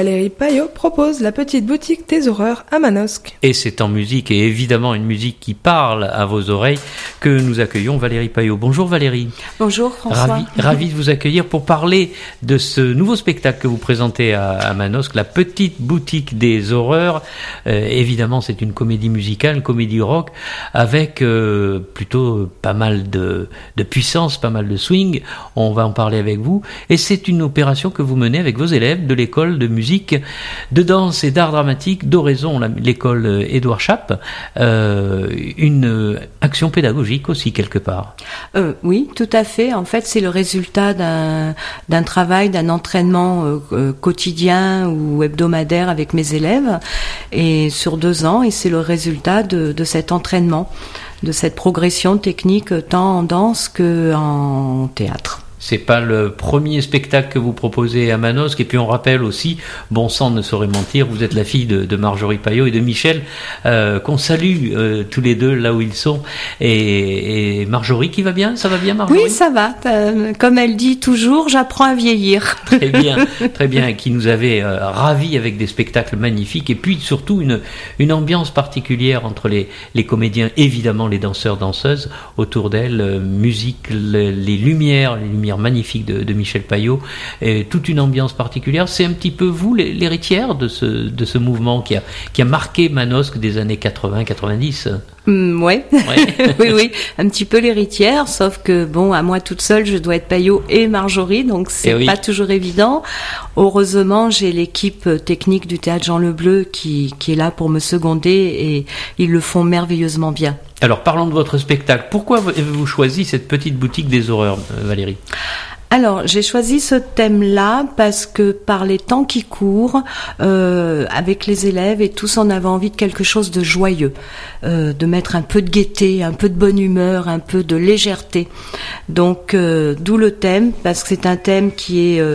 Valérie Payot propose la petite boutique des horreurs à Manosque. Et c'est en musique, et évidemment une musique qui parle à vos oreilles, que nous accueillons Valérie Payot. Bonjour Valérie. Bonjour François. Ravi de vous accueillir pour parler de ce nouveau spectacle que vous présentez à Manosque, la petite boutique des horreurs. Évidemment, c'est une comédie musicale, une comédie rock, avec plutôt pas mal de puissance, pas mal de swing. On va en parler avec vous. Et c'est une opération que vous menez avec vos élèves de l'école de musique, de danse et d'art dramatique d'Oraison, l'école Édouard Chappe. Une action pédagogique aussi quelque part. Oui, tout à fait. En fait, c'est le résultat d'un travail, d'un entraînement quotidien ou hebdomadaire avec mes élèves, et sur 2 ans, et c'est le résultat de cet entraînement, de cette progression technique tant en danse qu'en théâtre. C'est pas le premier spectacle que vous proposez à Manosque. Et puis on rappelle aussi, bon sang ne saurait mentir, vous êtes la fille de Marjorie Payot et de Michel, qu'on salue tous les deux là où ils sont. Et Marjorie qui va bien? Ça va bien Marjorie? Oui, ça va. Comme elle dit toujours, j'apprends à vieillir. Très bien, très bien. Qui nous avait ravis avec des spectacles magnifiques. Et puis surtout une ambiance particulière entre les comédiens, évidemment les danseurs, danseuses autour d'elle, musique, les lumières magnifique de Michel Payot, et toute une ambiance particulière. C'est un petit peu vous l'héritière de ce mouvement qui a marqué Manosque des années 80-90. Ouais. oui, un petit peu l'héritière, sauf que bon, à moi toute seule, je dois être Payot et Marjorie, donc c'est pas toujours évident. Heureusement, j'ai l'équipe technique du théâtre Jean Lebleu qui est là pour me seconder, et ils le font merveilleusement bien. Alors, parlons de votre spectacle. Pourquoi avez-vous choisi cette petite boutique des horreurs, Valérie ? Alors, j'ai choisi ce thème-là parce que par les temps qui courent, avec les élèves et tous, on avait envie de quelque chose de joyeux, de mettre un peu de gaieté, un peu de bonne humeur, un peu de légèreté. Donc, d'où le thème, parce que c'est un thème qui est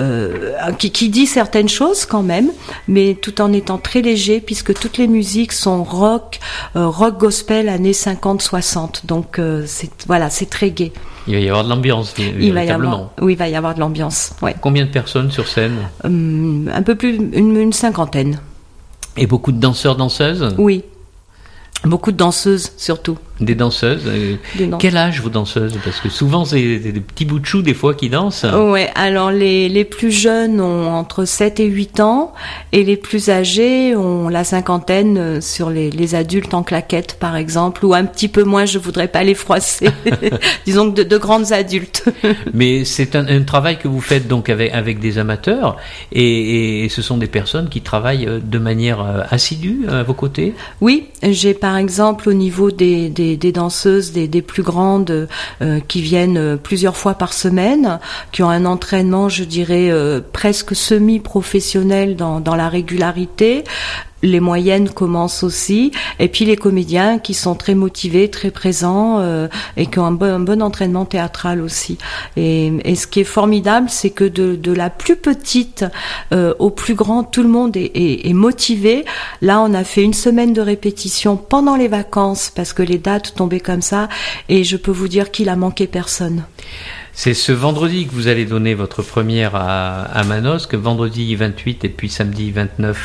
qui dit certaines choses quand même, mais tout en étant très léger, puisque toutes les musiques sont rock gospel années 50-60. Donc, c'est très gai. Il va y avoir de l'ambiance, véritablement. Il va y avoir de l'ambiance. Ouais. Combien de personnes sur scène ? Un peu plus, une 50aine. Et beaucoup de danseurs, danseuses ? Oui. Beaucoup de danseuses, surtout. Des danseuses. Quel âge vos danseuses ? Parce que souvent c'est des petits bouts de chou des fois qui dansent. Ouais, alors les plus jeunes ont entre 7 et 8 ans, et les plus âgés ont la cinquantaine sur les adultes en claquettes par exemple, ou un petit peu moins, je voudrais pas les froisser. Disons que de grandes adultes. Mais c'est un travail que vous faites donc avec des amateurs, et ce sont des personnes qui travaillent de manière assidue à vos côtés ? Oui, j'ai par exemple au niveau des danseuses, des plus grandes qui viennent plusieurs fois par semaine, qui ont un entraînement, je dirais, presque semi-professionnel dans la régularité. Les moyennes commencent aussi, et puis les comédiens qui sont très motivés, très présents, et qui ont un bon entraînement théâtral aussi. Et ce qui est formidable, c'est que de la plus petite au plus grand, tout le monde est motivé. Là, on a fait une semaine de répétition pendant les vacances, parce que les dates tombaient comme ça, et je peux vous dire qu'il a manqué personne. C'est ce vendredi que vous allez donner votre première à Manosque, vendredi 28 et puis samedi 29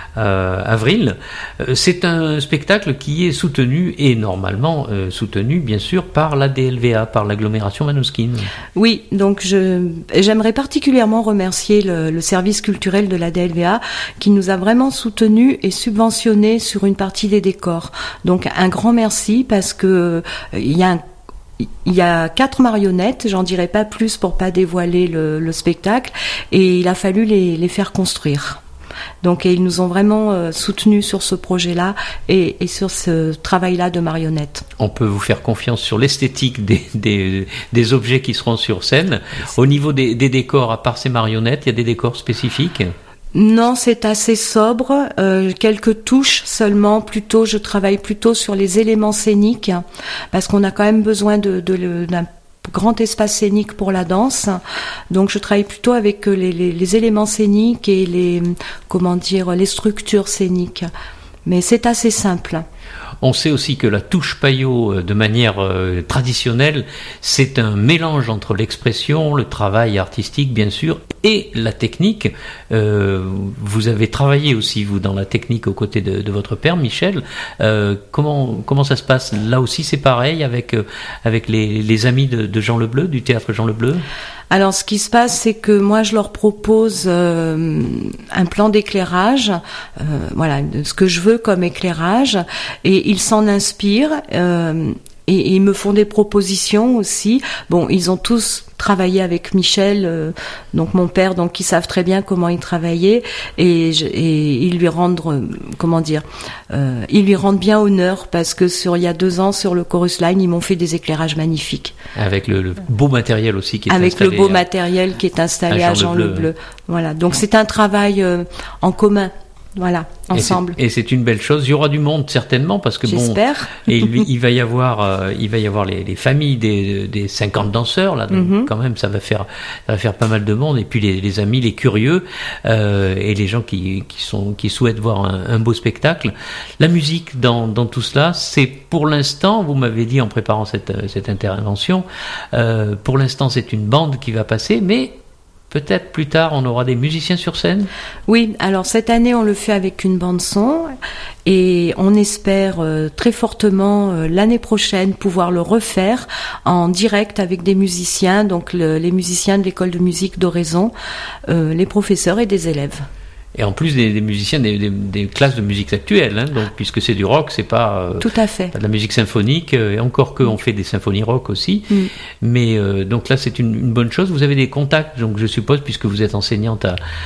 avril. C'est un spectacle qui est soutenu, et normalement soutenu bien sûr par la DLVA, par l'agglomération manosquine. Oui, donc j'aimerais particulièrement remercier le service culturel de la DLVA qui nous a vraiment soutenus et subventionnés sur une partie des décors. Donc un grand merci, parce que il y a 4 marionnettes, j'en dirai pas plus pour pas dévoiler le spectacle, et il a fallu les faire construire. Donc ils nous ont vraiment soutenus sur ce projet-là et sur ce travail-là de marionnettes. On peut vous faire confiance sur l'esthétique des objets qui seront sur scène. Au niveau des décors, à part ces marionnettes, il y a des décors spécifiques ? Non, c'est assez sobre, quelques touches seulement. Je travaille plutôt sur les éléments scéniques, parce qu'on a quand même besoin d'un grand espace scénique pour la danse. Donc je travaille plutôt avec les éléments scéniques et les structures scéniques. Mais c'est assez simple. On sait aussi que la touche Payot, de manière traditionnelle, c'est un mélange entre l'expression, le travail artistique bien sûr, et la technique. Vous avez travaillé aussi, vous, dans la technique aux côtés de votre père, Michel. Comment ça se passe? Là aussi, c'est pareil avec les amis de Jean Le Bleu, du théâtre Jean Le Bleu? Alors, ce qui se passe, c'est que moi, je leur propose un plan d'éclairage, voilà, ce que je veux comme éclairage, et ils s'en inspirent. Et ils me font des propositions aussi. Bon, ils ont tous travaillé avec Michel, donc mon père, donc ils savent très bien comment il travaillait, et ils lui rendent, ils lui rendent bien honneur, parce que il y a 2 ans, sur le Chorus Line, ils m'ont fait des éclairages magnifiques. Avec le beau matériel aussi qui est avec installé. Avec le beau matériel qui est installé à Jean Le Bleu. Voilà. Donc c'est un travail en commun. Voilà, ensemble. Et c'est une belle chose. Il y aura du monde certainement, parce que j'espère. Et il va y avoir les familles des 50 danseurs là. Donc quand même, ça va faire pas mal de monde. Et puis les amis, les curieux et les gens qui souhaitent voir un beau spectacle. La musique dans tout cela, c'est pour l'instant, vous m'avez dit en préparant cette intervention, pour l'instant c'est une bande qui va passer, mais peut-être plus tard, on aura des musiciens sur scène? Oui, alors cette année, on le fait avec une bande-son et on espère très fortement l'année prochaine pouvoir le refaire en direct avec des musiciens, donc les musiciens de l'école de musique d'Oraison, les professeurs et des élèves. Et en plus des musiciens des classes de musique actuelles, hein, donc, puisque c'est du rock, c'est pas, tout à fait. Pas de la musique symphonique, et encore qu'on fait des symphonies rock aussi. Mais donc là, c'est une bonne chose. Vous avez des contacts, donc je suppose, puisque vous êtes enseignante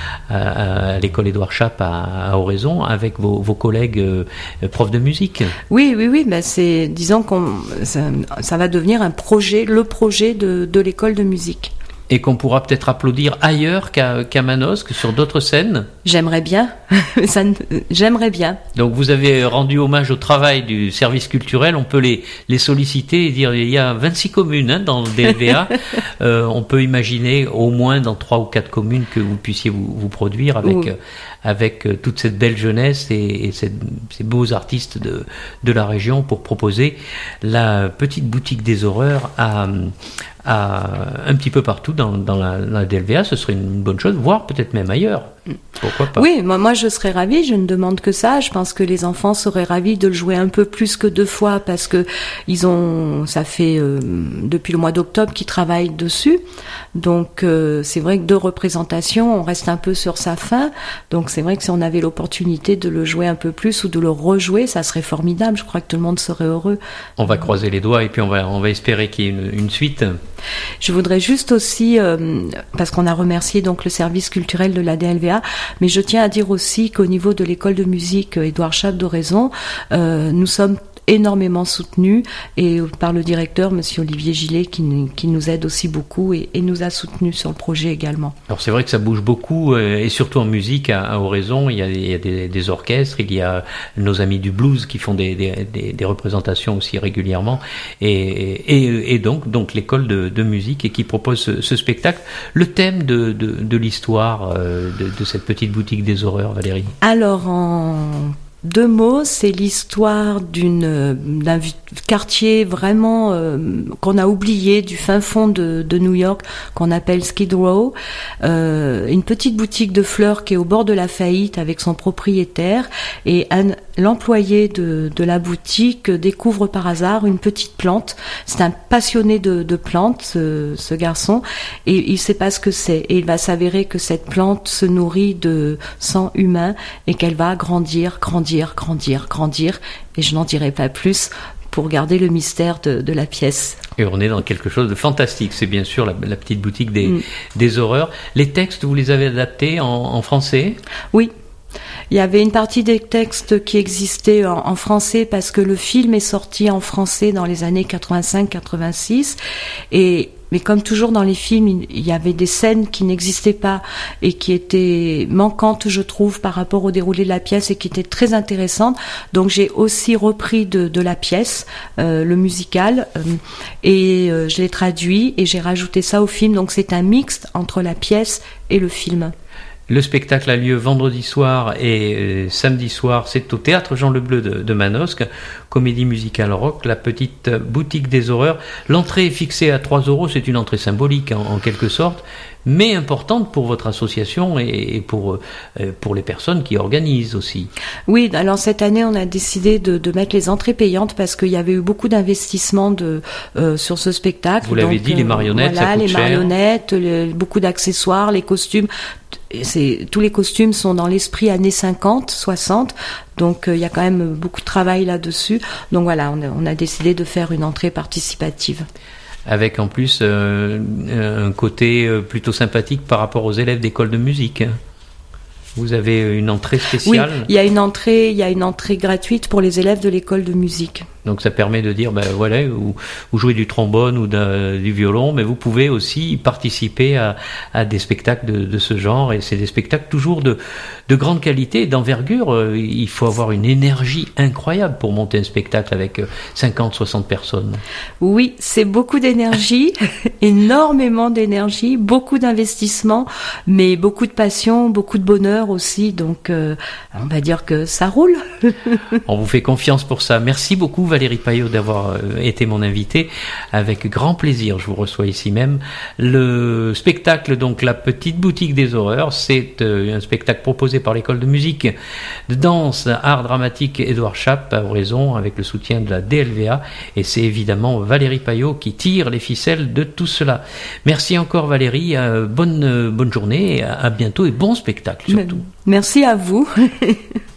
à l'école Édouard Chappe à Oraison, avec vos collègues profs de musique. Oui. Ben disons ça va devenir le projet de l'école de musique. Et qu'on pourra peut-être applaudir ailleurs qu'à Manosque, sur d'autres scènes. J'aimerais bien. J'aimerais bien. Donc vous avez rendu hommage au travail du service culturel. On peut les solliciter et dire, il y a 26 communes dans le DLVA. On peut imaginer au moins dans 3 ou 4 communes que vous puissiez vous produire avec toute cette belle jeunesse et ces beaux artistes de la région, pour proposer la petite boutique des horreurs à un petit peu partout dans la DLVA. Ce serait une bonne chose, voire peut-être même ailleurs. Pourquoi pas? Oui, moi je serais ravie, je ne demande que ça. Je pense que les enfants seraient ravis de le jouer un peu plus que 2 fois, parce que ça fait depuis le mois d'octobre qu'ils travaillent dessus. Donc c'est vrai que 2 représentations, on reste un peu sur sa faim. Donc c'est vrai que si on avait l'opportunité de le jouer un peu plus ou de le rejouer, ça serait formidable. Je crois que tout le monde serait heureux. On va croiser les doigts et puis on va espérer qu'il y ait une suite. Je voudrais juste aussi, parce qu'on a remercié donc le service culturel de la DLVA, mais je tiens à dire aussi qu'au niveau de l'école de musique Édouard Chappe d'Oraison, nous sommes énormément soutenus, et par le directeur, monsieur Olivier Gillet, qui nous aide aussi beaucoup et nous a soutenus sur le projet également. Alors c'est vrai que ça bouge beaucoup, et surtout en musique à Oraison, il y a des orchestres, il y a nos amis du blues qui font des représentations aussi régulièrement, et donc l'école de musique, et qui propose ce spectacle. Le thème de l'histoire de cette petite boutique des horreurs, Valérie? Alors, en 2 mots, c'est l'histoire d'un quartier vraiment qu'on a oublié, du fin fond de New York, qu'on appelle Skid Row. Une petite boutique de fleurs qui est au bord de la faillite avec son propriétaire, et l'employé de la boutique découvre par hasard une petite plante. C'est un passionné de plantes, ce garçon, et il sait pas ce que c'est. Et il va s'avérer que cette plante se nourrit de sang humain, et qu'elle va grandir, et je n'en dirai pas plus pour garder le mystère de la pièce. Et on est dans quelque chose de fantastique. C'est bien sûr la petite boutique des horreurs. Les textes, vous les avez adaptés en français? Oui. Il y avait une partie des textes qui existaient en français, parce que le film est sorti en français dans les années 85-86, mais comme toujours dans les films, il y avait des scènes qui n'existaient pas et qui étaient manquantes, je trouve, par rapport au déroulé de la pièce, et qui étaient très intéressantes. Donc j'ai aussi repris de la pièce, le musical, et je l'ai traduit et j'ai rajouté ça au film. Donc c'est un mixte entre la pièce et le film. Le spectacle a lieu vendredi soir et samedi soir. C'est au Théâtre Jean Lebleu de Manosque. Comédie musicale rock, La Petite Boutique des Horreurs. L'entrée est fixée à 3 €. C'est une entrée symbolique en quelque sorte, mais importante pour votre association et pour les personnes qui organisent aussi. Oui, alors cette année, on a décidé de mettre les entrées payantes parce qu'il y avait eu beaucoup d'investissements sur ce spectacle. Vous l'avez dit, les marionnettes, voilà, ça coûte les cher. marionnettes, beaucoup d'accessoires, les costumes. Tous les costumes sont dans l'esprit années 50, 60, donc il y a quand même beaucoup de travail là-dessus. Donc voilà, on a décidé de faire une entrée participative. Avec en plus un côté plutôt sympathique par rapport aux élèves d'école de musique. Vous avez une entrée spéciale. Oui, il y a une entrée gratuite pour les élèves de l'école de musique. Donc ça permet de dire, voilà, vous jouez du trombone ou du violon, mais vous pouvez aussi participer à des spectacles de ce genre, et c'est des spectacles toujours de grande qualité, d'envergure. Il faut avoir une énergie incroyable pour monter un spectacle avec 50, 60 personnes. Oui, c'est beaucoup d'énergie, énormément d'énergie, beaucoup d'investissement, mais beaucoup de passion, beaucoup de bonheur aussi, donc on va dire que ça roule. On vous fait confiance pour ça. Merci beaucoup Valérie Payot d'avoir été mon invitée. Avec grand plaisir, je vous reçois ici même. Le spectacle, donc La Petite Boutique des Horreurs, c'est un spectacle proposé par l'école de musique, de danse, art dramatique Édouard Chappe à Oraison, avec le soutien de la DLVA, et c'est évidemment Valérie Payot qui tire les ficelles de tout cela. Merci encore Valérie, bonne journée, à bientôt et bon spectacle surtout. Merci à vous.